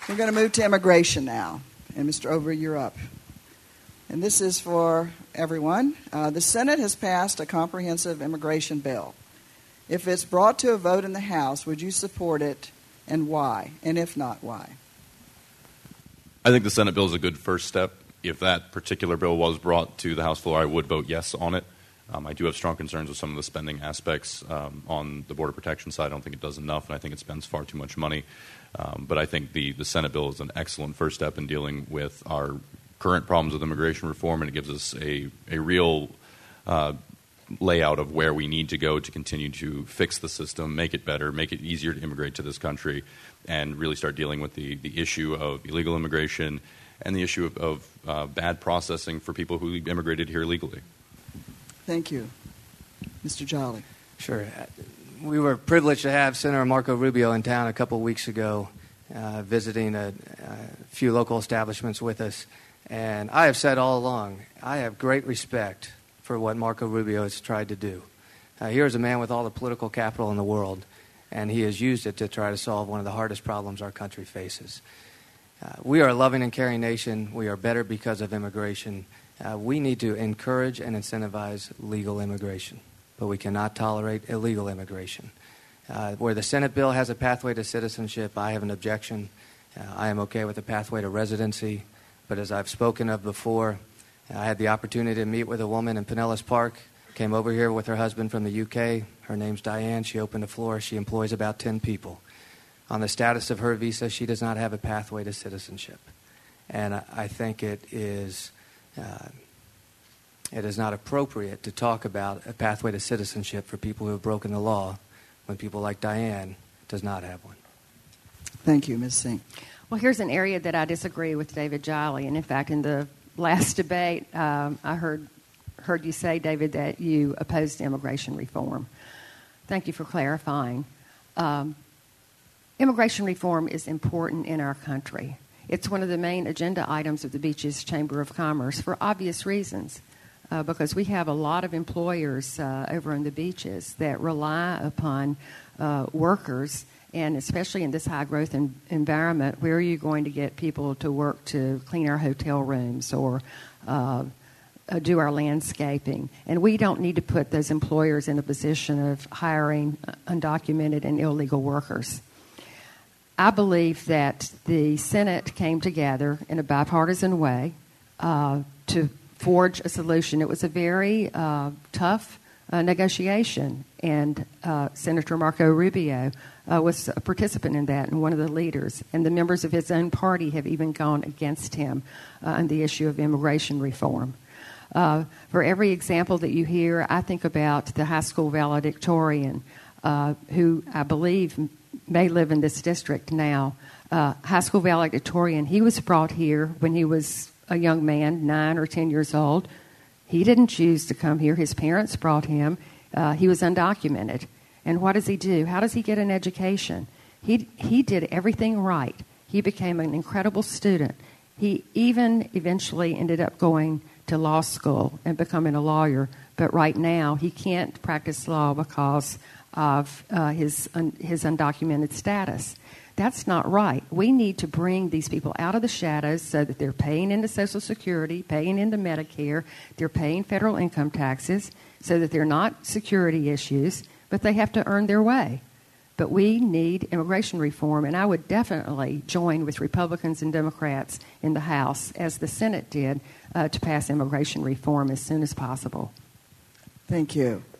We're going to move to immigration now. And Mr. Overy, you're up. And this is for everyone. The Senate has passed a comprehensive immigration bill. If it's brought to a vote in the House, would you support it, and why? And if not, why? I think the Senate bill is a good first step. If that particular bill was brought to the House floor, I would vote yes on it. I do have strong concerns with some of the spending aspects on the border protection side. I don't think it does enough, and I think it spends far too much money. But I think the Senate bill is an excellent first step in dealing with our current problems with immigration reform, and it gives us a real layout of where we need to go to continue to fix the system, make it better, make it easier to immigrate to this country, and really start dealing with the issue of illegal immigration and the issue of bad processing for people who immigrated here legally. Thank you. Mr. Jolly. Sure. We were privileged to have Senator Marco Rubio in town a couple of weeks ago, visiting a few local establishments with us. And I have said all along, I have great respect for what Marco Rubio has tried to do. Here's a man with all the political capital in the world, and he has used it to try to solve one of the hardest problems our country faces. We are a loving and caring nation. We are better because of immigration. We need to encourage and incentivize legal immigration, but we cannot tolerate illegal immigration. Where the Senate bill has a pathway to citizenship, I have an objection. I am okay with a pathway to residency, but as I've spoken of before, I had the opportunity to meet with a woman in Pinellas Park, came over here with her husband from the UK. Her name's Diane. She opened a floor. She employs about 10 people. On the status of her visa, she does not have a pathway to citizenship. And I think it is not appropriate to talk about a pathway to citizenship for people who have broken the law when people like Diane does not have one. Thank you, Ms. Singh. Well, here's an area that I disagree with David Jolly. And in fact, in the last debate, I heard you say, David, that you opposed immigration reform. Thank you for clarifying. Immigration reform is important in our country. It's one of the main agenda items of the Beaches Chamber of Commerce for obvious reasons, because we have a lot of employers over on the beaches that rely upon workers, and especially in this high-growth environment, where are you going to get people to work to clean our hotel rooms or do our landscaping? And we don't need to put those employers in a position of hiring undocumented and illegal workers. I believe that the Senate came together in a bipartisan way to forge a solution. It was a very tough negotiation, and Senator Marco Rubio was a participant in that and one of the leaders. And the members of his own party have even gone against him on the issue of immigration reform. For every example that you hear, I think about the high school valedictorian who I believe may live in this district now. High school valedictorian, he was brought here when he was a young man, 9 or 10 years old. He didn't choose to come here. His parents brought him. He was undocumented. And what does he do? How does he get an education? He did everything right. He became an incredible student. He even eventually ended up going to law school and becoming a lawyer. But right now, he can't practice law because of his undocumented status. That's not right. We need to bring these people out of the shadows so that they're paying into Social Security, paying into Medicare, they're paying federal income taxes, so that they're not security issues, but they have to earn their way. But we need immigration reform, and I would definitely join with Republicans and Democrats in the House, as the Senate did, to pass immigration reform as soon as possible. Thank you.